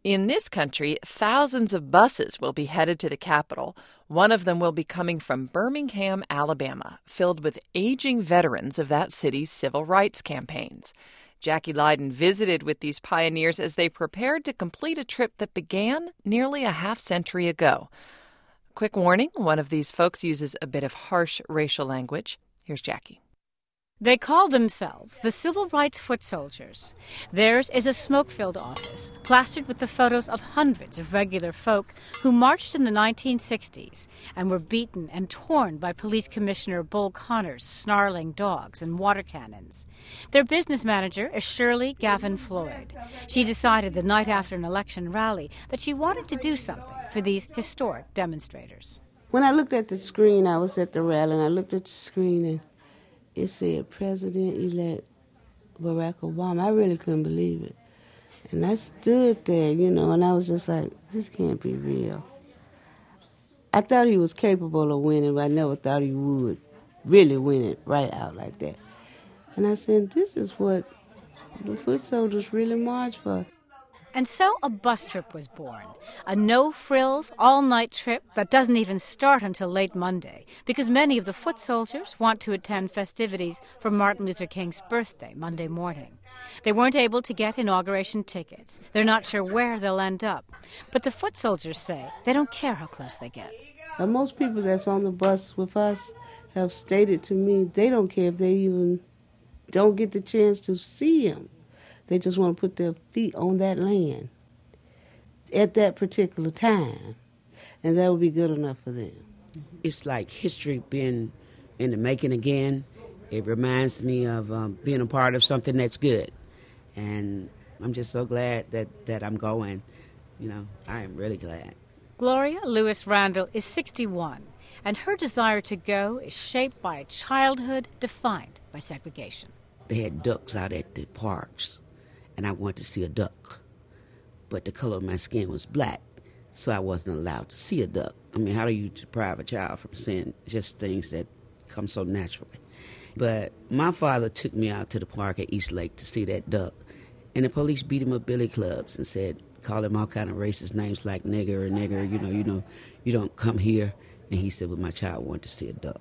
In this country, thousands of buses will be headed to the Capitol. One of them will be coming from Birmingham, Alabama, filled with aging veterans of that city's civil rights campaigns. Jackie Leiden visited with these pioneers as they prepared to complete a trip that began nearly a half-century ago. Quick warning, one of these folks uses a bit of harsh racial language. Here's Jackie. They call themselves the Civil Rights Foot Soldiers. Theirs is a smoke-filled office, plastered with the photos of hundreds of regular folk who marched in the 1960s and were beaten and torn by Police Commissioner Bull Connor's snarling dogs and water cannons. Their business manager is Shirley Gavin Floyd. She decided the night after an election rally that she wanted to do something for these historic demonstrators. When I looked at the screen, I was at the rally, and I looked at the screen, and it said President-elect Barack Obama. I really couldn't believe it. And I stood there, and I was just like, this can't be real. I thought he was capable of winning, but I never thought he would really win it right out like that. And I said, this is what the foot soldiers really march for. And so a bus trip was born, a no-frills, all-night trip that doesn't even start until late Monday, because many of the foot soldiers want to attend festivities for Martin Luther King's birthday Monday morning. They weren't able to get inauguration tickets. They're not sure where they'll end up. But the foot soldiers say they don't care how close they get. Most people that's on the bus with us have stated to me they don't care if they even don't get the chance to see him. They just want to put their feet on that land at that particular time, and that would be good enough for them. It's like history being in the making again. It reminds me of being a part of something that's good, and I'm just so glad that I'm going. I am really glad. Gloria Lewis Randall is 61, and her desire to go is shaped by a childhood defined by segregation. They had ducks out at the parks, and I wanted to see a duck. But the color of my skin was black, so I wasn't allowed to see a duck. I mean, how do you deprive a child from seeing just things that come so naturally? But my father took me out to the park at East Lake to see that duck, and the police beat him up billy clubs and said, call him all kind of racist names like nigger, you don't come here. And he said, well, my child wanted to see a duck.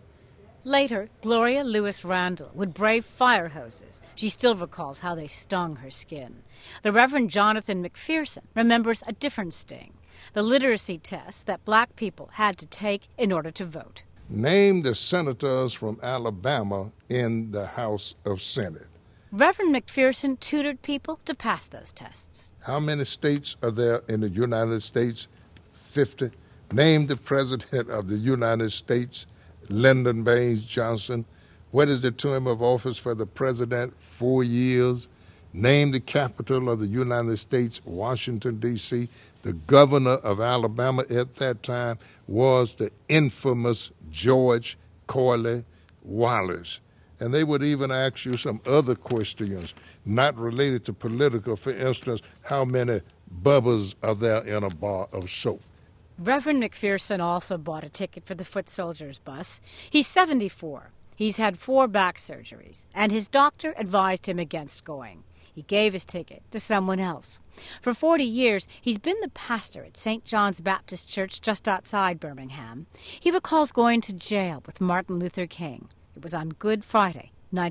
Later, Gloria Lewis Randall would brave fire hoses. She still recalls how they stung her skin. The Reverend Jonathan McPherson remembers a different sting, the literacy test that black people had to take in order to vote. Name the senators from Alabama in the House of Senate. Reverend McPherson tutored people to pass those tests. How many states are there in the United States? 50. Name the President of the United States. Lyndon Baines Johnson. What is the term of office for the president? 4 years. Name the capital of the United States, Washington, D.C. The governor of Alabama at that time was the infamous George Corley Wallace. And they would even ask you some other questions not related to political. For instance, how many bubbas are there in a bar of soap? Reverend McPherson also bought a ticket for the foot soldiers bus. He's 74. He's had 4 back surgeries, and his doctor advised him against going. He gave his ticket to someone else. For 40 years, he's been the pastor at St. John's Baptist Church just outside Birmingham. He recalls going to jail with Martin Luther King. It was on Good Friday,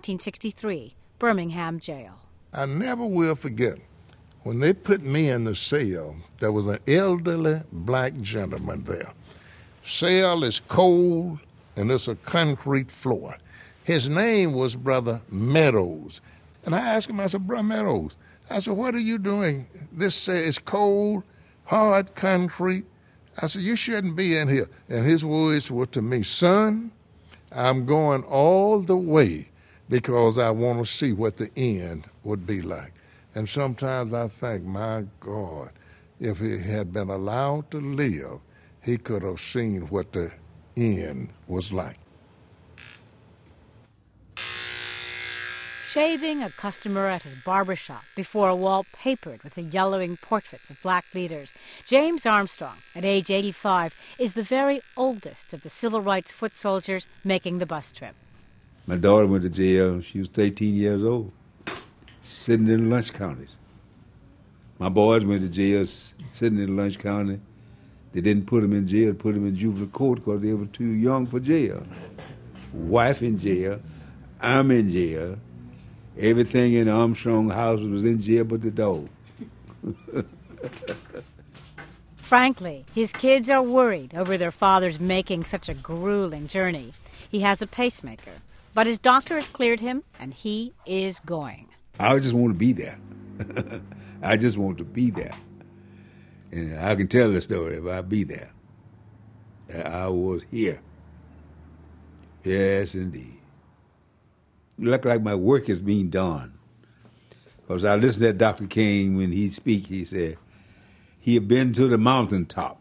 1963, Birmingham jail. I never will forget. When they put me in the cell, there was an elderly black gentleman there. Cell is cold, and it's a concrete floor. His name was Brother Meadows. And I asked him, I said, Brother Meadows, I said, what are you doing? This cell is cold, hard concrete. I said, you shouldn't be in here. And his words were to me, son, I'm going all the way because I want to see what the end would be like. And sometimes I think, my God, if he had been allowed to live, he could have seen what the end was like. Shaving a customer at his barbershop before a wall papered with the yellowing portraits of black leaders, James Armstrong, at age 85, is the very oldest of the civil rights foot soldiers making the bus trip. My daughter went to jail. She was 13 years old, sitting in lunch counters. My boys went to jail sitting in Lunch County. They didn't put them in jail, put them in juvenile court because they were too young for jail. Wife in jail, I'm in jail. Everything in the Armstrong house was in jail but the dog. Frankly, his kids are worried over their father's making such a grueling journey. He has a pacemaker, but his doctor has cleared him, and he is going. I just want to be there. I just want to be there. And I can tell the story if I be there. That I was here. Yes, indeed. It look like my work is being done. Because I listened to Dr. King when he speak, he said, he had been to the mountaintop.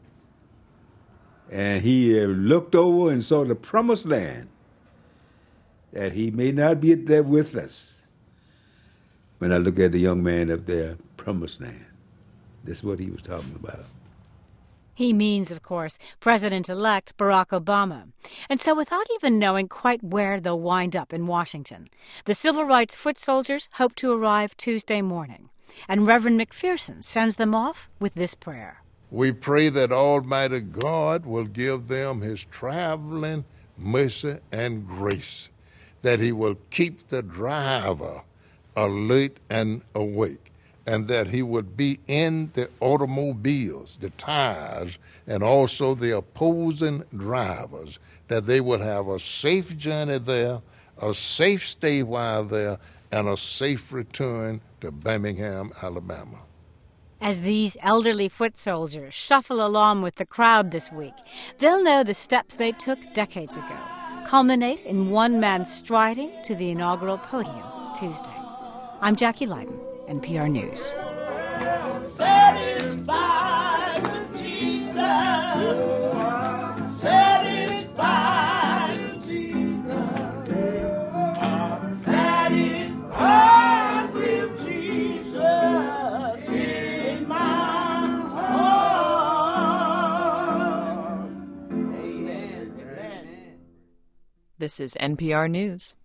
And he looked over and saw the promised land. That he may not be there with us. When I look at the young man up there, promised land. That's what he was talking about. He means, of course, President-elect Barack Obama. And so without even knowing quite where they'll wind up in Washington, the civil rights foot soldiers hope to arrive Tuesday morning. And Reverend McPherson sends them off with this prayer. We pray that Almighty God will give them his traveling mercy and grace, that he will keep the driver alert and awake, and that he would be in the automobiles, the tires, and also the opposing drivers, that they would have a safe journey there, a safe stay while there, and a safe return to Birmingham, Alabama. As these elderly foot soldiers shuffle along with the crowd this week, they'll know the steps they took decades ago culminate in one man striding to the inaugural podium Tuesday. I'm Jackie Leiden, NPR News. Satisfied with Jesus. Satisfied with Jesus. I'm satisfied with Jesus in my heart. Amen. This is NPR News.